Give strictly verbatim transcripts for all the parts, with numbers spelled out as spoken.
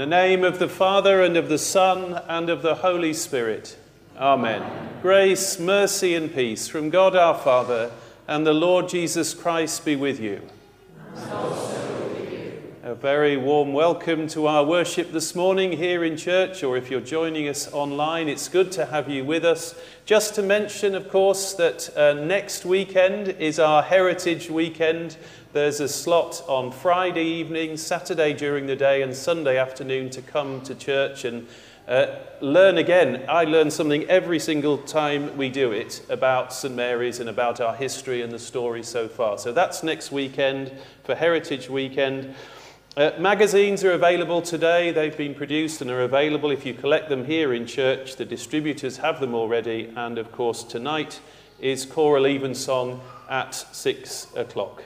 the name of the Father, and of the Son, and of the Holy Spirit. Amen. Amen. Grace, mercy, and peace from God our Father and the Lord Jesus Christ be with you. And also with you. A very warm welcome to our worship this morning here in church, or if you're joining us online, it's good to have you with us. Just to mention, of course, that uh, next weekend is our Heritage Weekend. There's a slot on Friday evening, Saturday during the day, and Sunday afternoon to come to church and uh, learn again. I learn something every single time we do it about Saint Mary's and about our history and the story so far. So that's next weekend for Heritage Weekend. Uh, magazines are available today. They've been produced and are available if you collect them here in church. The distributors have them already. And of course, tonight is choral evensong at six o'clock.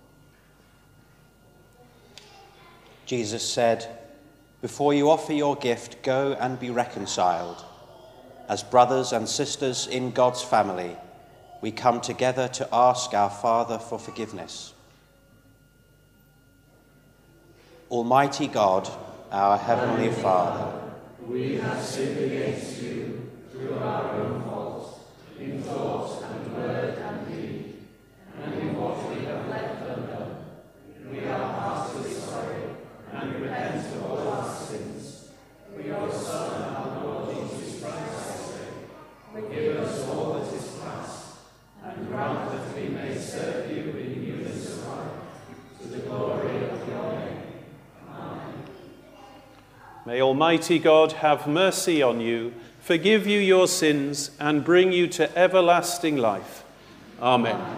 Jesus said, "Before you offer your gift, go and be reconciled. As brothers and sisters in God's family, we come together to ask our Father for forgiveness. Almighty God, our Heavenly Father, we have sinned against you through our own faults, in thought and word and deed, and in what we have left undone. We are heartily sorry and repent of all our sins. For your Son, our Lord Jesus Christ's sake, forgive us all that is past, and grant that we may serve you in newness of life, to the glory of your name. May Almighty God have mercy on you, forgive you your sins, and bring you to everlasting life. Amen. Amen.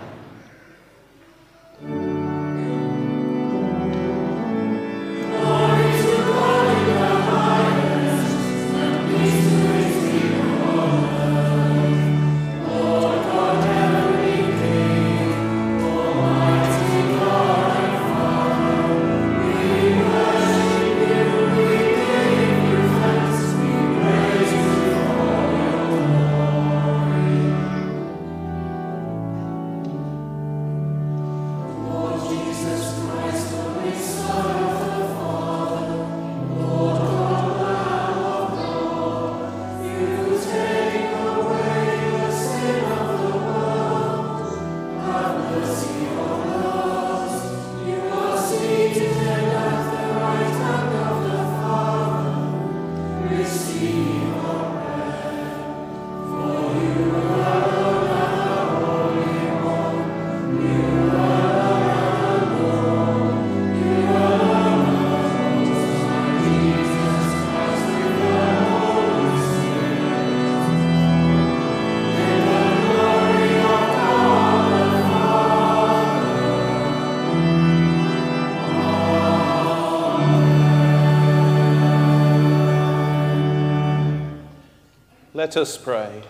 Let us pray.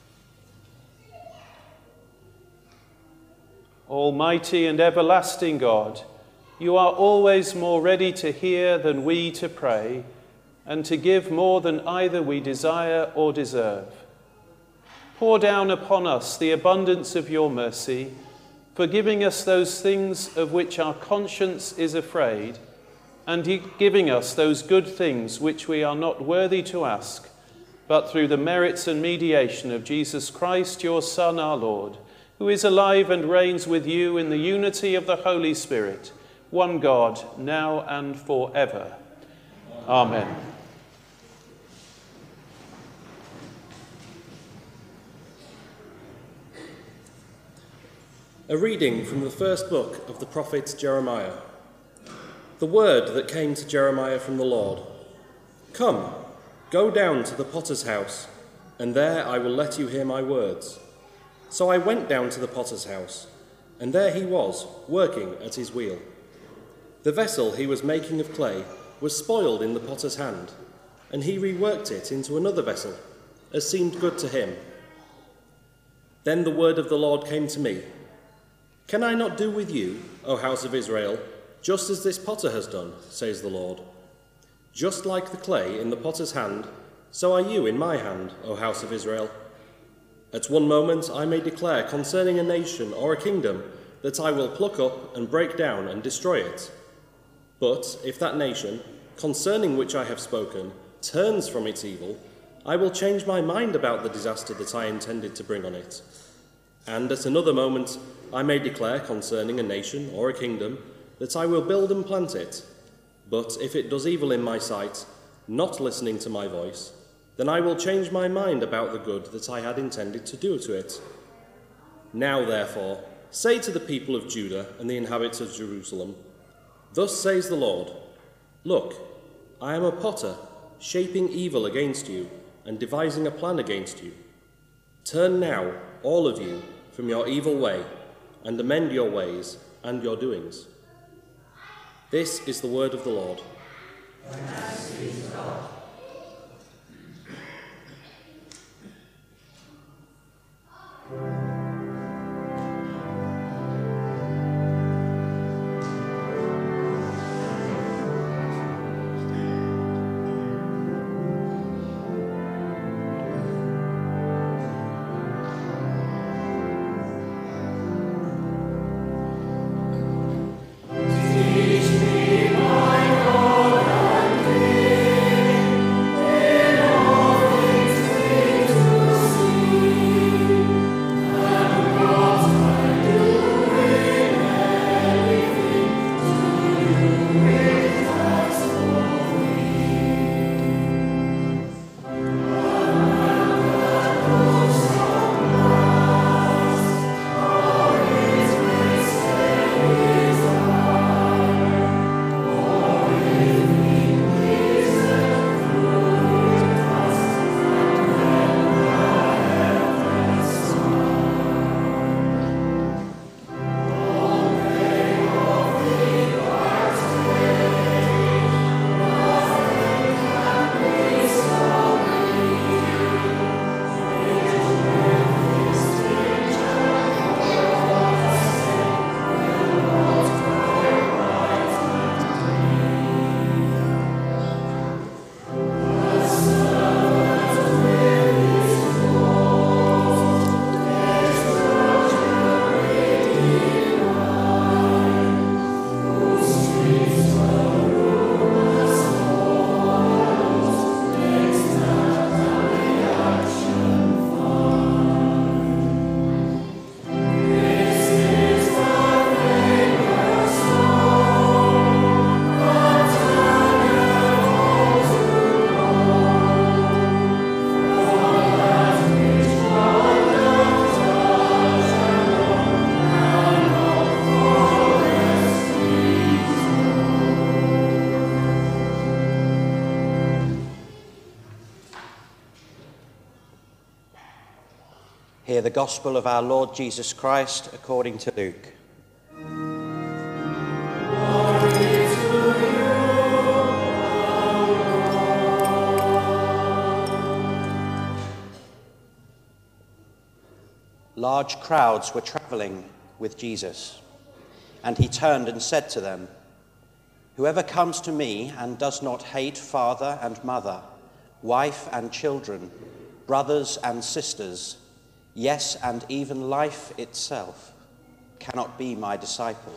Almighty and everlasting God, you are always more ready to hear than we to pray, and to give more than either we desire or deserve. Pour down upon us the abundance of your mercy, forgiving us those things of which our conscience is afraid, and giving us those good things which we are not worthy to ask, but through the merits and mediation of Jesus Christ, your Son, our Lord, who is alive and reigns with you in the unity of the Holy Spirit, one God, now and forever. Amen. A reading from the first book of the prophet Jeremiah. The word that came to Jeremiah from the Lord. Come, go down to the potter's house, and there I will let you hear my words. So I went down to the potter's house, and there he was, working at his wheel. The vessel he was making of clay was spoiled in the potter's hand, and he reworked it into another vessel, as seemed good to him. Then the word of the Lord came to me. Can I not do with you, O house of Israel, just as this potter has done, says the Lord? Just like the clay in the potter's hand, so are you in my hand, O house of Israel. At one moment I may declare concerning a nation or a kingdom that I will pluck up and break down and destroy it. But if that nation, concerning which I have spoken, turns from its evil, I will change my mind about the disaster that I intended to bring on it. And at another moment I may declare concerning a nation or a kingdom that I will build and plant it. But if it does evil in my sight, not listening to my voice, then I will change my mind about the good that I had intended to do to it. Now, therefore, say to the people of Judah and the inhabitants of Jerusalem, thus says the Lord, look, I am a potter, shaping evil against you and devising a plan against you. Turn now, all of you, from your evil way, and amend your ways and your doings. This is the word of the Lord. Thanks be to God. Hear the gospel of our Lord Jesus Christ according to Luke. Large crowds were travelling with Jesus, and he turned and said to them, "Whoever comes to me and does not hate father and mother, wife and children, brothers and sisters, yes, and even life itself, cannot be my disciple.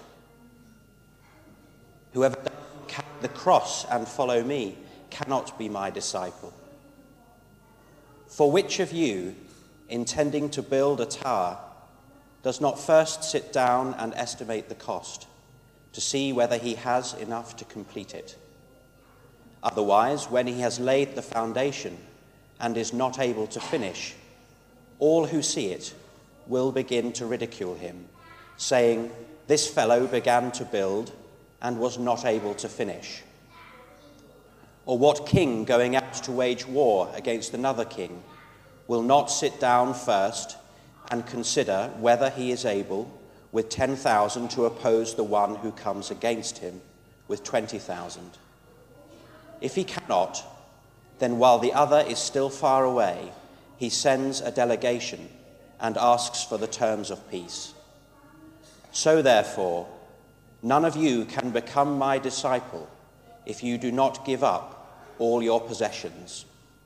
Whoever doesn't carry the cross and follow me cannot be my disciple. For which of you, intending to build a tower, does not first sit down and estimate the cost, to see whether he has enough to complete it? Otherwise, when he has laid the foundation and is not able to finish, all who see it will begin to ridicule him, saying, 'This fellow began to build and was not able to finish.' Or what king going out to wage war against another king will not sit down first and consider whether he is able with ten thousand to oppose the one who comes against him with twenty thousand? If he cannot, then while the other is still far away, he sends a delegation and asks for the terms of peace. So therefore, none of you can become my disciple if you do not give up all your possessions."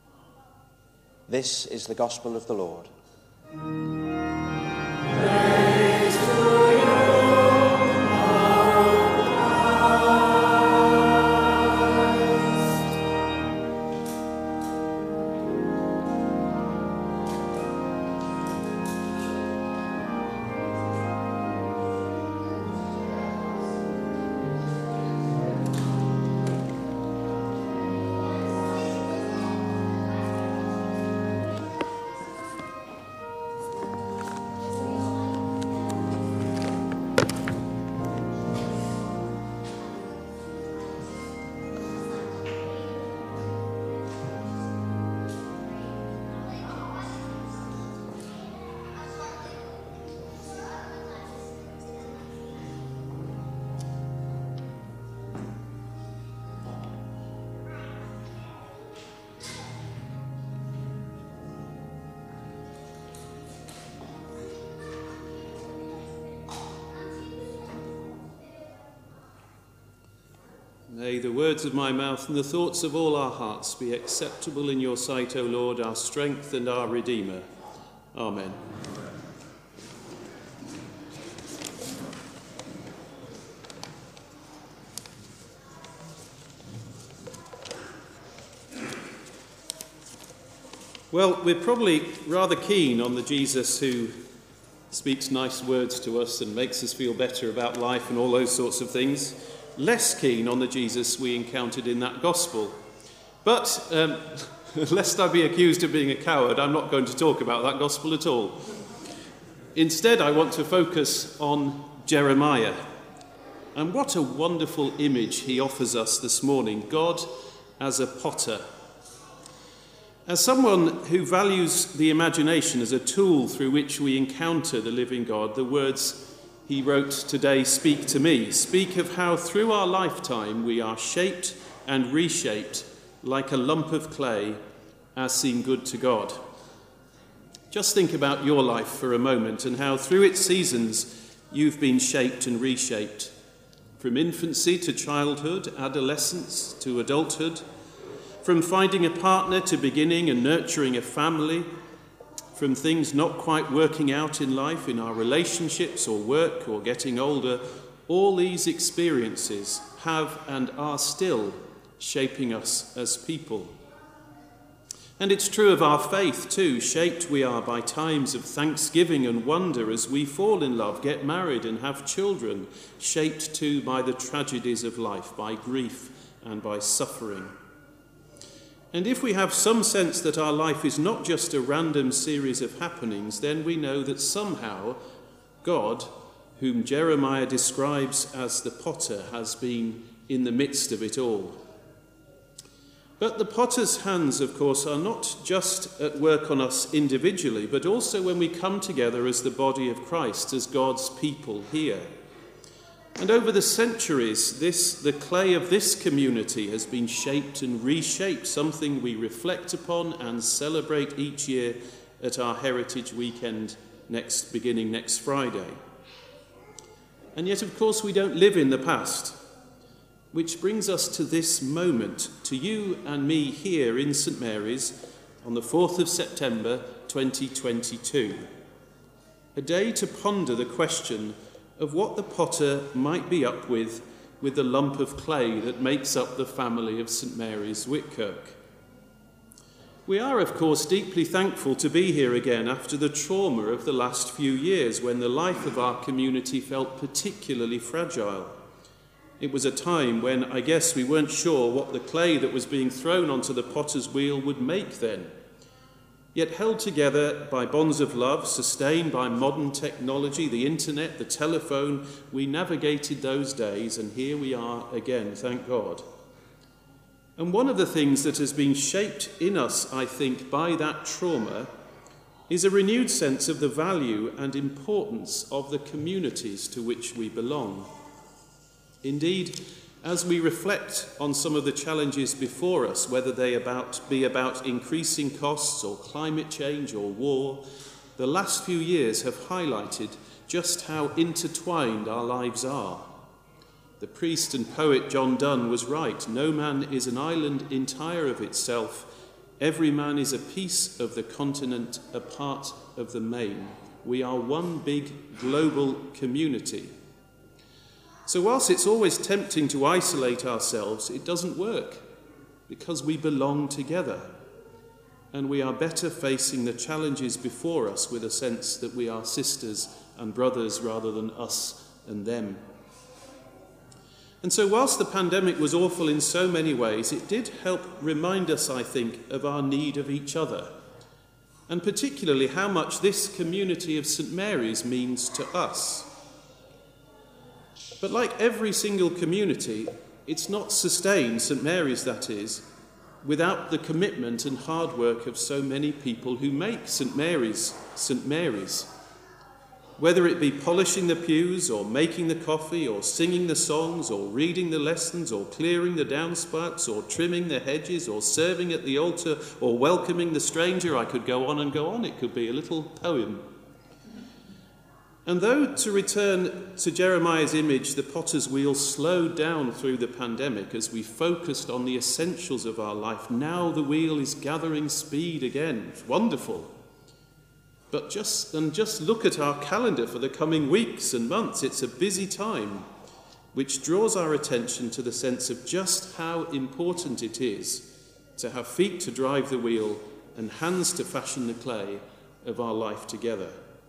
This is the gospel of the Lord. Praise to you, our God. May the words of my mouth and the thoughts of all our hearts be acceptable in your sight, O Lord, our strength and our Redeemer. Amen. Well, we're probably rather keen on the Jesus who speaks nice words to us and makes us feel better about life and all those sorts of things. Less keen on the Jesus we encountered in that gospel. But um, lest I be accused of being a coward, I'm not going to talk about that gospel at all. Instead, I want to focus on Jeremiah. And what a wonderful image he offers us this morning, God as a potter. As someone who values the imagination as a tool through which we encounter the living God, the words he wrote today speak to me, speak of how through our lifetime we are shaped and reshaped like a lump of clay as seem good to God. Just think about your life for a moment and how through its seasons you've been shaped and reshaped. From infancy to childhood, adolescence to adulthood, from finding a partner to beginning and nurturing a family, from things not quite working out in life, in our relationships or work or getting older, all these experiences have and are still shaping us as people. And it's true of our faith too. Shaped we are by times of thanksgiving and wonder as we fall in love, get married and have children. Shaped too by the tragedies of life, by grief and by suffering. And if we have some sense that our life is not just a random series of happenings, then we know that somehow God, whom Jeremiah describes as the potter, has been in the midst of it all. But the potter's hands, of course, are not just at work on us individually, but also when we come together as the body of Christ, as God's people here. And over the centuries, this, the clay of this community has been shaped and reshaped, something we reflect upon and celebrate each year at our Heritage Weekend next, beginning next Friday. And yet, of course, we don't live in the past, which brings us to this moment, to you and me here in St Mary's on the fourth of September twenty twenty-two. A day to ponder the question of what the potter might be up with with the lump of clay that makes up the family of St Mary's Whitkirk. We are, of course, deeply thankful to be here again after the trauma of the last few years when the life of our community felt particularly fragile. It was a time when I guess we weren't sure what the clay that was being thrown onto the potter's wheel would make then. Yet held together by bonds of love, sustained by modern technology, the internet, the telephone, we navigated those days, and here we are again, thank God. And one of the things that has been shaped in us, I think, by that trauma is a renewed sense of the value and importance of the communities to which we belong. Indeed, as we reflect on some of the challenges before us, whether they about, be about increasing costs or climate change or war, the last few years have highlighted just how intertwined our lives are. The priest and poet John Donne was right. No man is an island entire of itself. Every man is a piece of the continent, a part of the main. We are one big global community. So whilst it's always tempting to isolate ourselves, it doesn't work because we belong together and we are better facing the challenges before us with a sense that we are sisters and brothers rather than us and them. And so whilst the pandemic was awful in so many ways, it did help remind us, I think, of our need of each other, and particularly how much this community of St Mary's means to us. But like every single community, it's not sustained, St Mary's that is, without the commitment and hard work of so many people who make St Mary's St Mary's. Whether it be polishing the pews or making the coffee or singing the songs or reading the lessons or clearing the downspouts or trimming the hedges or serving at the altar or welcoming the stranger, I could go on and go on. It could be a little poem. And though, to return to Jeremiah's image, the potter's wheel slowed down through the pandemic as we focused on the essentials of our life, now the wheel is gathering speed again. It's wonderful. But just, and just look at our calendar for the coming weeks and months. It's a busy time, which draws our attention to the sense of just how important it is to have feet to drive the wheel and hands to fashion the clay of our life together.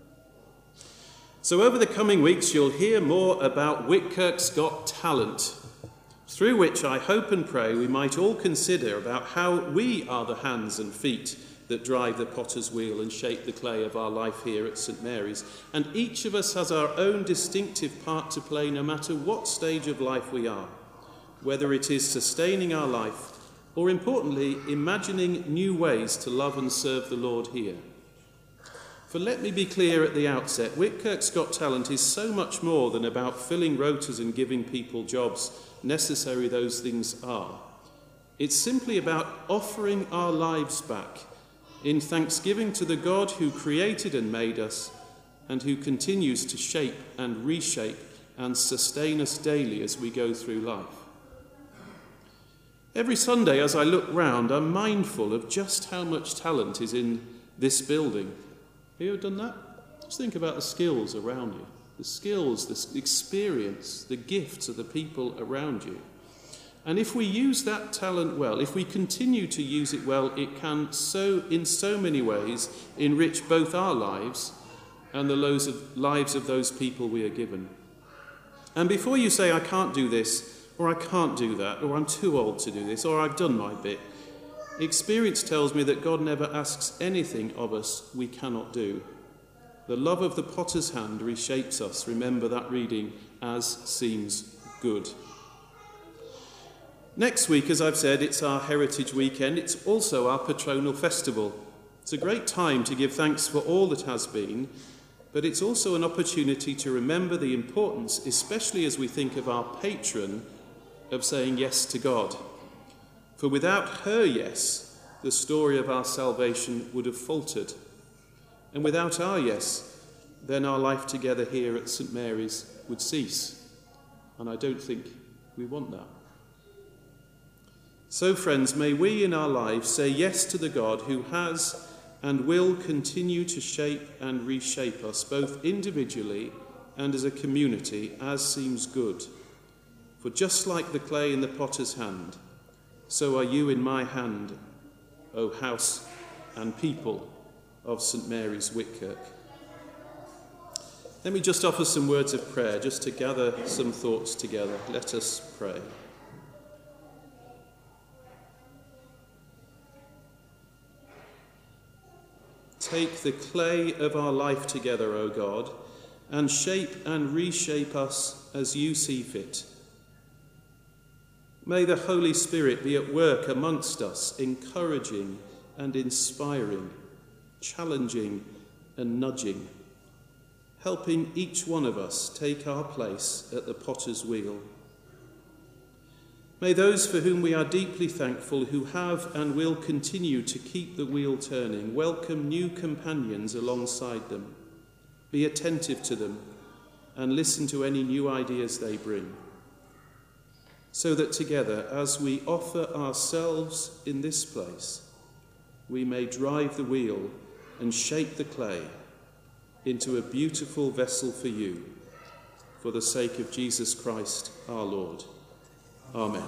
So over the coming weeks, you'll hear more about Whitkirk's Got Talent, through which I hope and pray we might all consider about how we are the hands and feet that drive the potter's wheel and shape the clay of our life here at St Mary's. And each of us has our own distinctive part to play no matter what stage of life we are, whether it is sustaining our life or, importantly, imagining new ways to love and serve the Lord here. For let me be clear at the outset, Whitkirk's Got Talent is so much more than about filling rotas and giving people jobs, necessary those things are. It's simply about offering our lives back in thanksgiving to the God who created and made us and who continues to shape and reshape and sustain us daily as we go through life. Every Sunday as I look round, I'm mindful of just how much talent is in this building. Have you ever done that? Just think about the skills around you. The skills, the experience, the gifts of the people around you. And if we use that talent well, if we continue to use it well, it can so, in so many ways, enrich both our lives and the lives of, lives of those people we are given. And before you say, I can't do this, or I can't do that, or I'm too old to do this, or I've done my bit, experience tells me that God never asks anything of us we cannot do. The love of the potter's hand reshapes us, remember that reading, as seems good. Next week, as I've said, it's our Heritage Weekend. It's also our Patronal Festival. It's a great time to give thanks for all that has been, but it's also an opportunity to remember the importance, especially as we think of our patron, of saying yes to God. For without her yes, the story of our salvation would have faltered. And without our yes, then our life together here at St Mary's would cease. And I don't think we want that. So, friends, may we in our lives say yes to the God who has and will continue to shape and reshape us, both individually and as a community, as seems good. For just like the clay in the potter's hand, so are you in my hand, O house and people of St Mary's Whitkirk. Let me just offer some words of prayer, just to gather some thoughts together. Let us pray. Take the clay of our life together, O God, and shape and reshape us as you see fit. May the Holy Spirit be at work amongst us, encouraging and inspiring, challenging and nudging, helping each one of us take our place at the potter's wheel. May those for whom we are deeply thankful, who have and will continue to keep the wheel turning, welcome new companions alongside them, be attentive to them, and listen to any new ideas they bring, so that together, as we offer ourselves in this place, we may drive the wheel and shape the clay into a beautiful vessel for you, for the sake of Jesus Christ our Lord. Amen.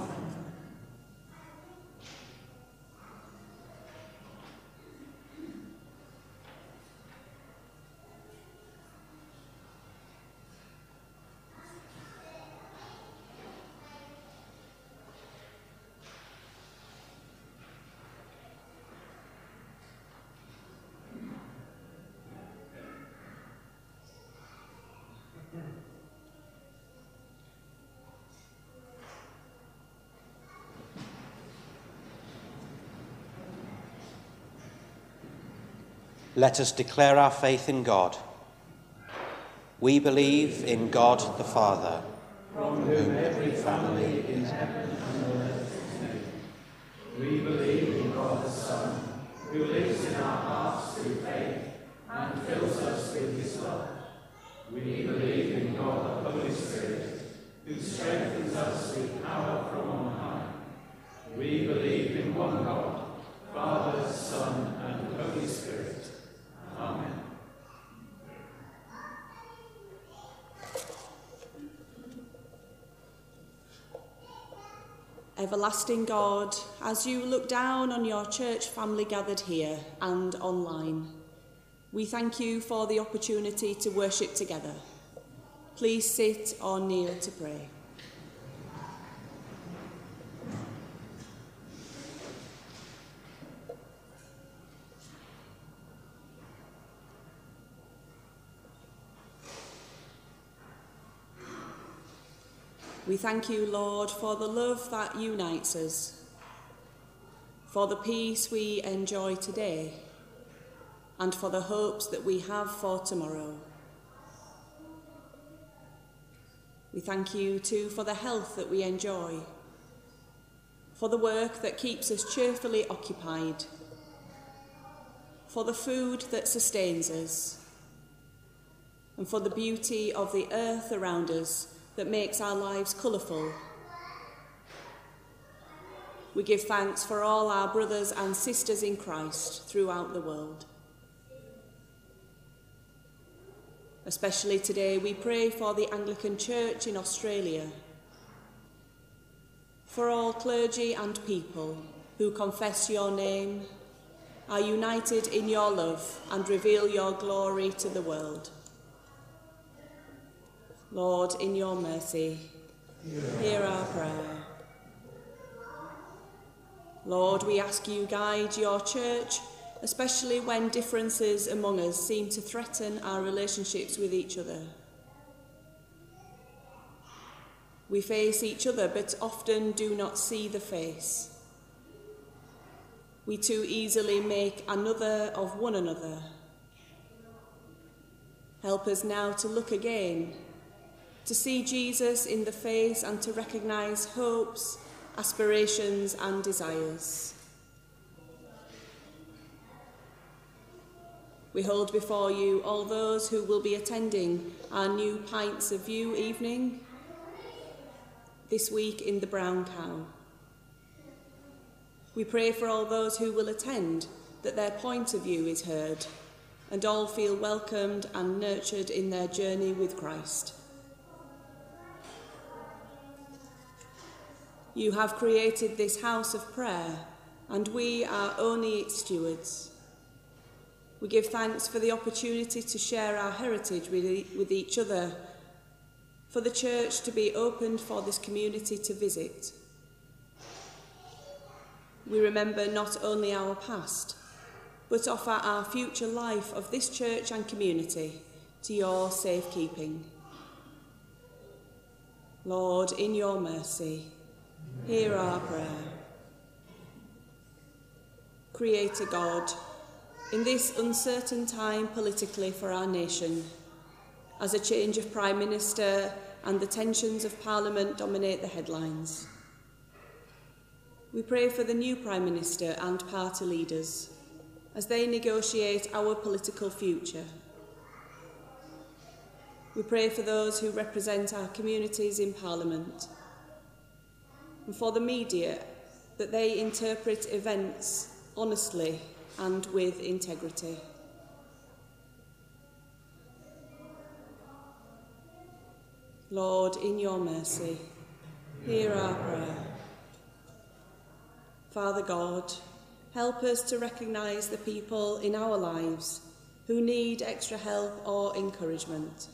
Let us declare our faith in God. We believe in God the Father, from whom every family in heaven and on earth is made. We believe in God the Son, who lives in our hearts through faith and fills us with his love. We believe in God the Holy Spirit, who strengthens us with power from on high. We believe in one God, Father, Son, and Holy Spirit. Amen. Everlasting God, as you look down on your church family gathered here and online, we thank you for the opportunity to worship together. Please sit or kneel to pray. We thank you, Lord, for the love that unites us, for the peace we enjoy today, and for the hopes that we have for tomorrow. We thank you too for the health that we enjoy, for the work that keeps us cheerfully occupied, for the food that sustains us, and for the beauty of the earth around us that makes our lives colourful. We give thanks for all our brothers and sisters in Christ throughout the world. Especially today, we pray for the Anglican Church in Australia, for all clergy and people who confess your name, are united in your love and reveal your glory to the world. Lord, in your mercy, hear our prayer. Lord, we ask you guide your church, especially when differences among us seem to threaten our relationships with each other. We face each other, but often do not see the face. We too easily make another of one another. Help us now to look again, to see Jesus in the face and to recognise hopes, aspirations and desires. We hold before you all those who will be attending our new Pints of View evening this week in the Brown Cow. We pray for all those who will attend that their point of view is heard and all feel welcomed and nurtured in their journey with Christ. You have created this house of prayer, and we are only its stewards. We give thanks for the opportunity to share our heritage with each other, for the church to be opened for this community to visit. We remember not only our past, but offer our future life of this church and community to your safekeeping. Lord, in your mercy, hear our prayer. Creator God, in this uncertain time politically for our nation, as a change of Prime Minister and the tensions of Parliament dominate the headlines, we pray for the new Prime Minister and party leaders as they negotiate our political future. We pray for those who represent our communities in Parliament, and for the media, that they interpret events honestly and with integrity. Lord, in your mercy, hear our prayer. Father God, help us to recognise the people in our lives who need extra help or encouragement.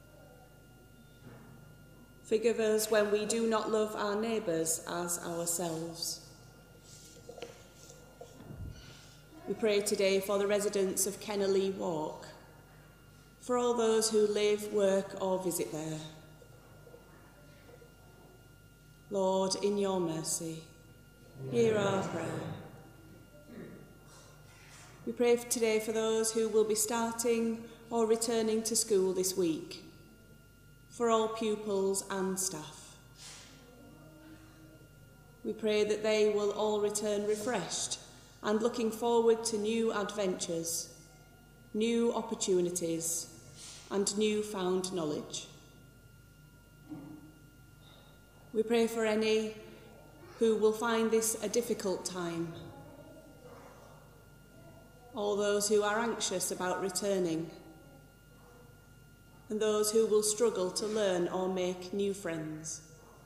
Forgive us when we do not love our neighbours as ourselves. We pray today for the residents of Kennelly Walk, for all those who live, work or visit there. Lord, in your mercy, hear our prayer. We pray today for those who will be starting or returning to school this week, for all pupils and staff. We pray that they will all return refreshed and looking forward to new adventures, new opportunities, and new-found knowledge. We pray for any who will find this a difficult time, all those who are anxious about returning, and those who will struggle to learn or make new friends.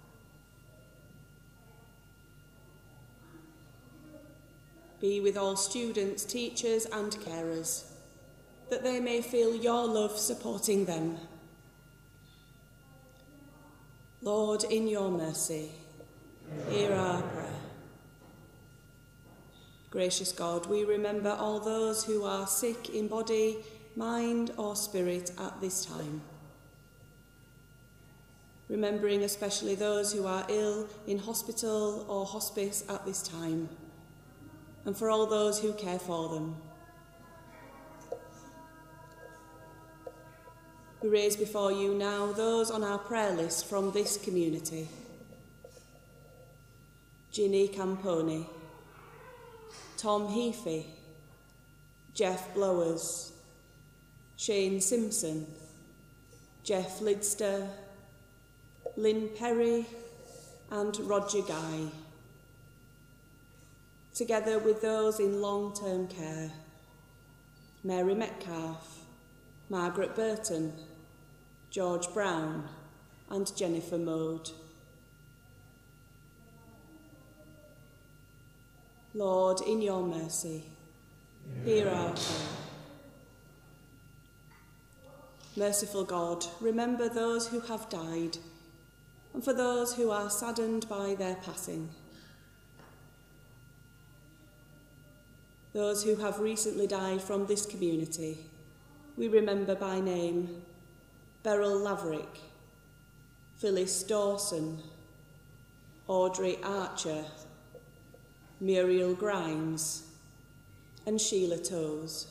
Be with all students, teachers and carers, that they may feel your love supporting them. Lord, in your mercy, hear our prayer. Gracious God, we remember all those who are sick in body, mind or spirit at this time. Remembering especially those who are ill in hospital or hospice at this time, and for all those who care for them. We raise before you now those on our prayer list from this community. Ginny Camponi, Tom Heafy, Jeff Blowers, Shane Simpson, Jeff Lidster, Lynn Perry and Roger Guy, together with those in long-term care, Mary Metcalf, Margaret Burton, George Brown and Jennifer Mode. Lord, in your mercy, hear our prayer. Merciful God, remember those who have died, and for those who are saddened by their passing. Those who have recently died from this community, we remember by name Beryl Laverick, Phyllis Dawson, Audrey Archer, Muriel Grimes and Sheila Toes.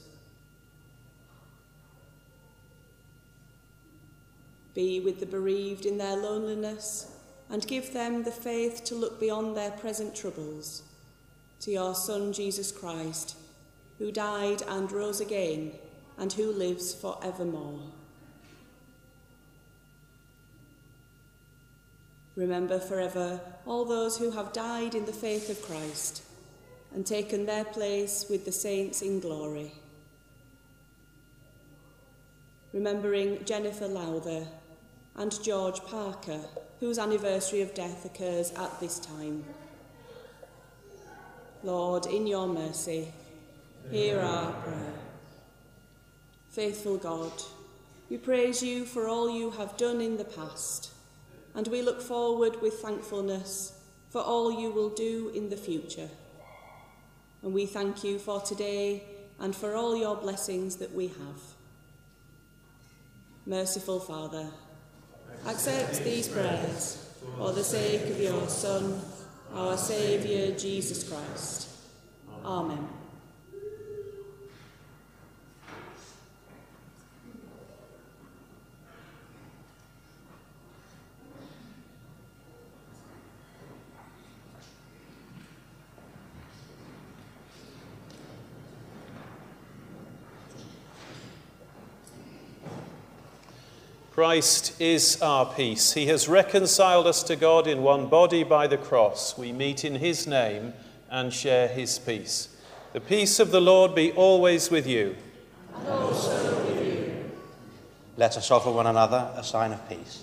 Be with the bereaved in their loneliness and give them the faith to look beyond their present troubles to your Son Jesus Christ, who died and rose again and who lives for evermore. Remember forever all those who have died in the faith of Christ and taken their place with the saints in glory. Remembering Jennifer Lowther and George Parker, whose anniversary of death occurs at this time. Lord, in your mercy, hear our prayer. Faithful God, we praise you for all you have done in the past, and we look forward with thankfulness for all you will do in the future. And we thank you for today and for all your blessings that we have. Merciful Father, accept these prayers for the sake of your Son, our Saviour, Jesus Christ. Amen. Christ is our peace. He has reconciled us to God in one body by the cross. We meet in his name and share his peace. The peace of the Lord be always with you. And also with you. Let us offer one another a sign of peace.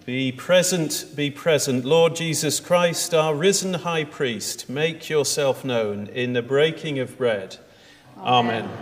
Be present, be present. Lord Jesus Christ, our risen high priest, make yourself known in the breaking of bread. Amen. Amen.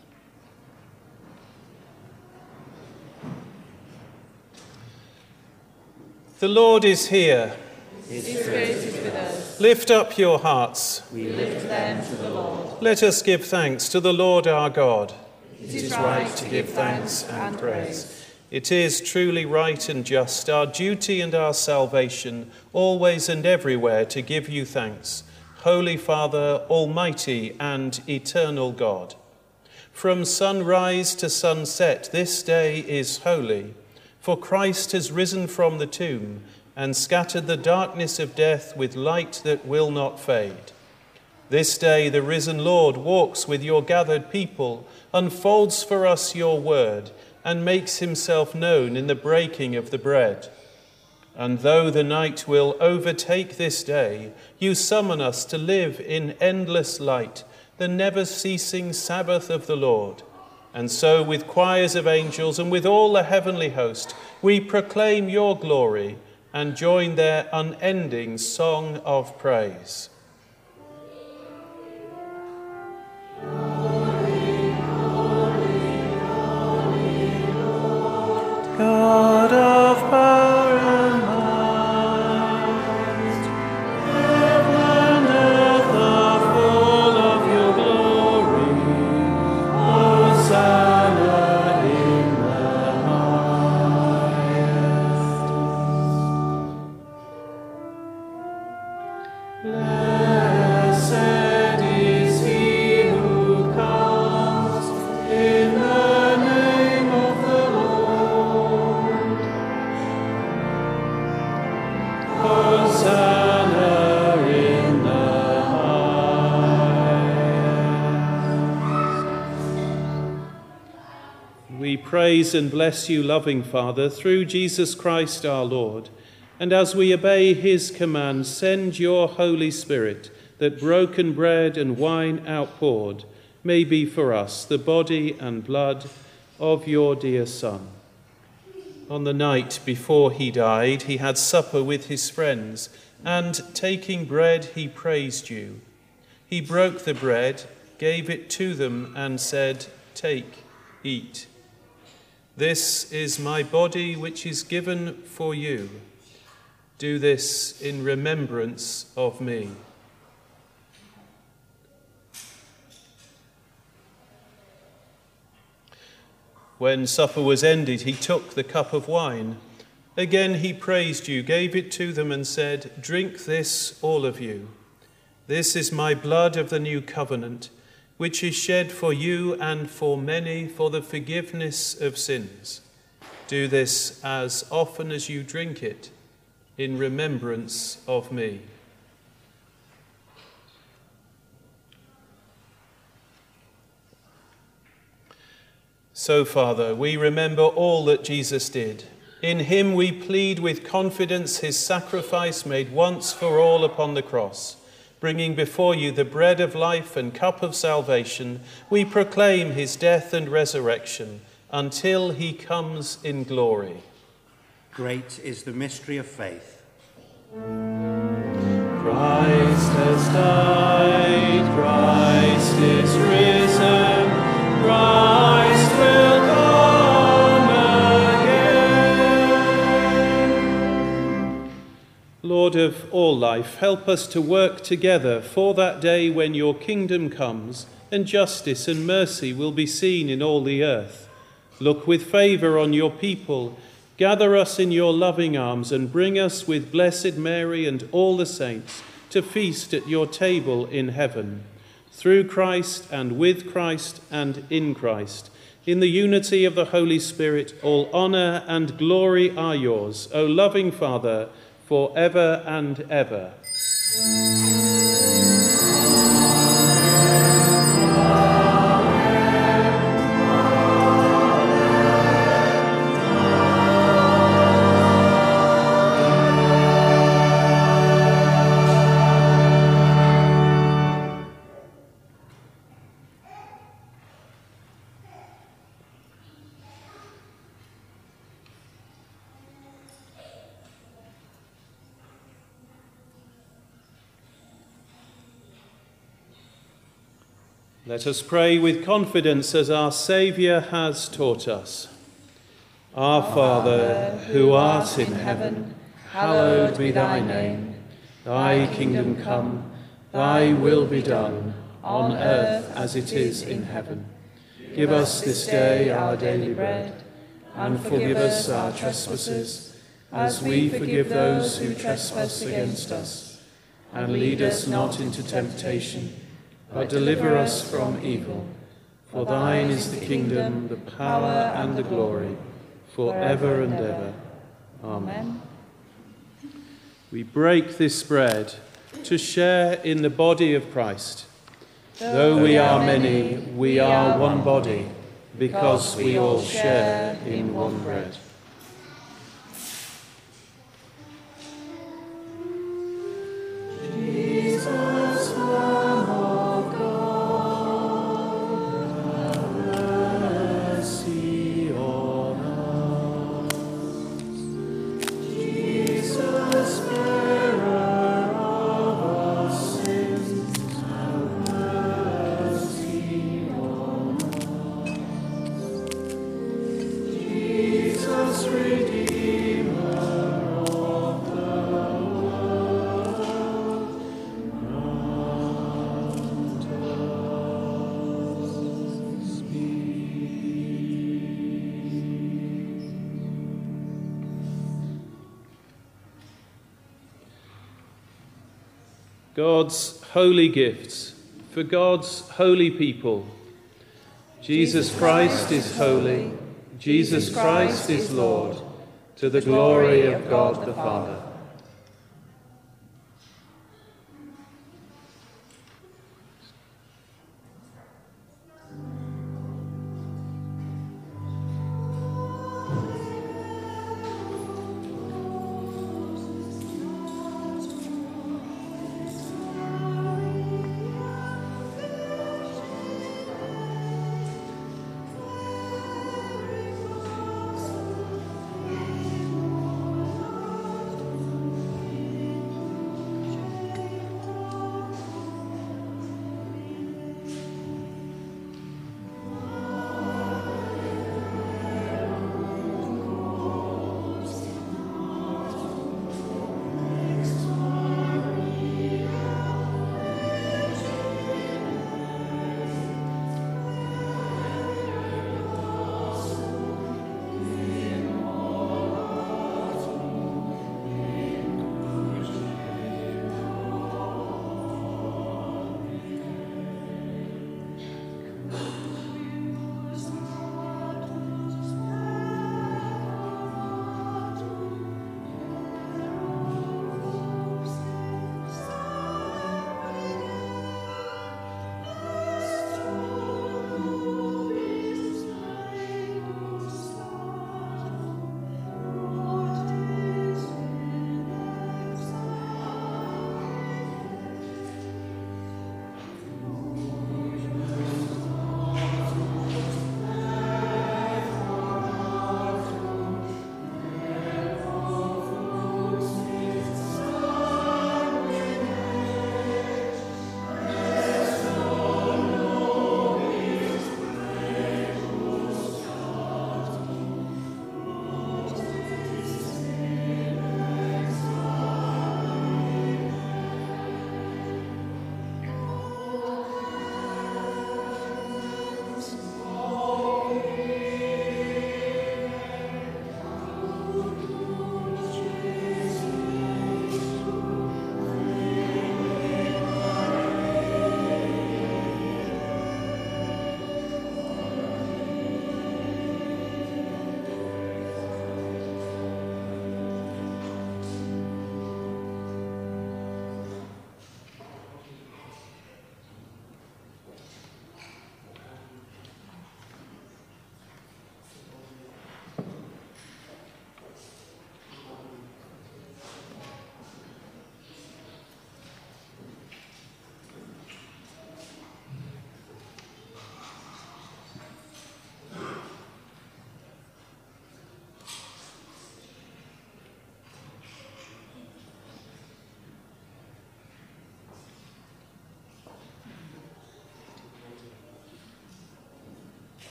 The Lord is here. His Spirit is with us. Lift up your hearts. We lift them to the Lord. Let us give thanks to the Lord our God. It is right to give thanks and praise. It is truly right and just, our duty and our salvation, always and everywhere to give you thanks, Holy Father, Almighty and eternal God. From sunrise to sunset, this day is holy, for Christ has risen from the tomb and scattered the darkness of death with light that will not fade. This day the risen Lord walks with your gathered people, unfolds for us your word, and makes himself known in the breaking of the bread. And though the night will overtake this day, you summon us to live in endless light, the never-ceasing Sabbath of the Lord. And so with choirs of angels and with all the heavenly host, we proclaim your glory and join their unending song of praise. God of power and might, heaven and earth are full of your glory. Hosanna in the highest. Blessed is he who comes in the name of the Lord. Hosanna in the highest. We praise and bless you, loving Father, through Jesus Christ our Lord. And as we obey his command, send your Holy Spirit, that broken bread and wine outpoured may be for us the body and blood of your dear Son. On the night before he died, he had supper with his friends, and taking bread, he praised you. He broke the bread, gave it to them, and said, "Take, eat. This is my body, which is given for you. Do this in remembrance of me." When supper was ended, he took the cup of wine. Again he praised you, gave it to them, and said, "Drink this, all of you. This is my blood of the new covenant, which is shed for you and for many for the forgiveness of sins. Do this as often as you drink it, in remembrance of me." So, Father, we remember all that Jesus did. In him we plead with confidence his sacrifice made once for all upon the cross. Bringing before you the bread of life and cup of salvation, we proclaim his death and resurrection until he comes in glory. Great is the mystery of faith. Christ has died, Christ is risen, Christ will come again. Lord of all life, help us to work together for that day when your kingdom comes and justice and mercy will be seen in all the earth. Look with favour on your people. Gather us in your loving arms and bring us with Blessed Mary and all the saints to feast at your table in heaven. Through Christ and with Christ and in Christ, in the unity of the Holy Spirit, all honour and glory are yours, O loving Father, for ever and ever. Let us pray with confidence as our Saviour has taught us. Our Father, who art in heaven, hallowed be thy name. Thy kingdom come, thy will be done, on earth as it is in heaven. Give us this day our daily bread, and forgive us our trespasses, as we forgive those who trespass against us. And lead us not into temptation, but deliver us from evil. For thine is the kingdom, the power, and the glory, for ever and ever. Amen. We break this bread to share in the body of Christ. Though we are many, we are one body, because we all share in one bread. Jesus, Lamb of God, have mercy on us. Jesus, bearer of our sins, have mercy on us. Jesus, Redeemer of the God's holy gifts for God's holy people. Jesus Christ is holy. Jesus Christ is Lord, to the glory of God the Father.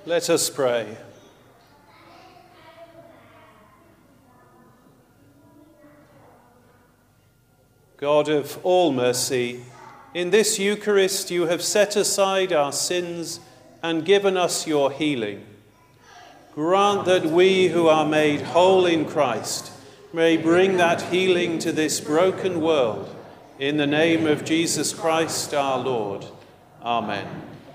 Let us pray. God of all mercy, in this Eucharist you have set aside our sins and given us your healing. Grant that we who are made whole in Christ may bring that healing to this broken world. In the name of Jesus Christ our Lord. Amen.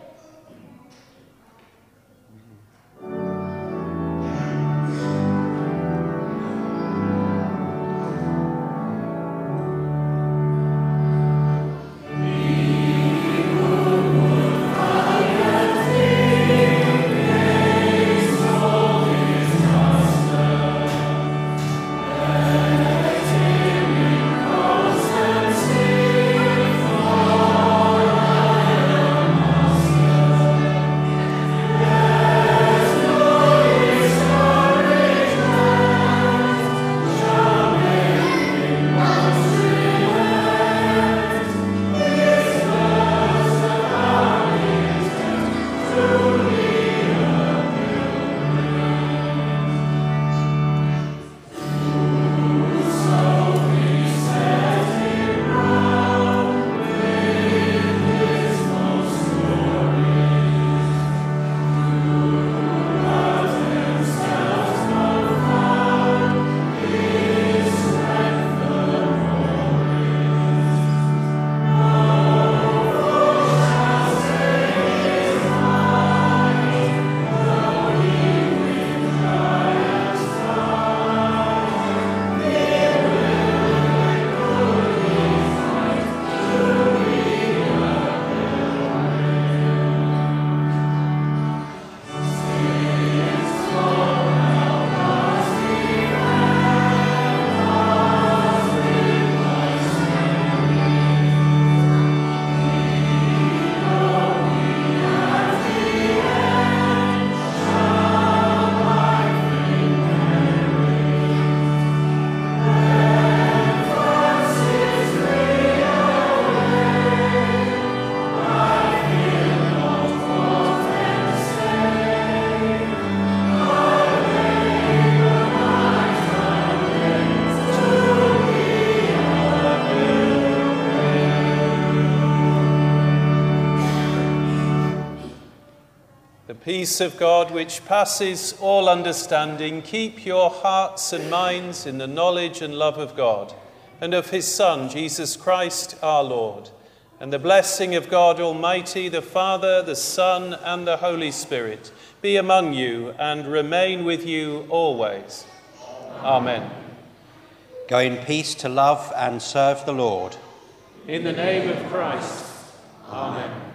Peace of God, which passes all understanding, keep your hearts and minds in the knowledge and love of God and of his Son, Jesus Christ our Lord. And the blessing of God Almighty, the Father, the Son, and the Holy Spirit be among you and remain with you always. Amen. Go in peace to love and serve the Lord. In the name of Christ. Amen.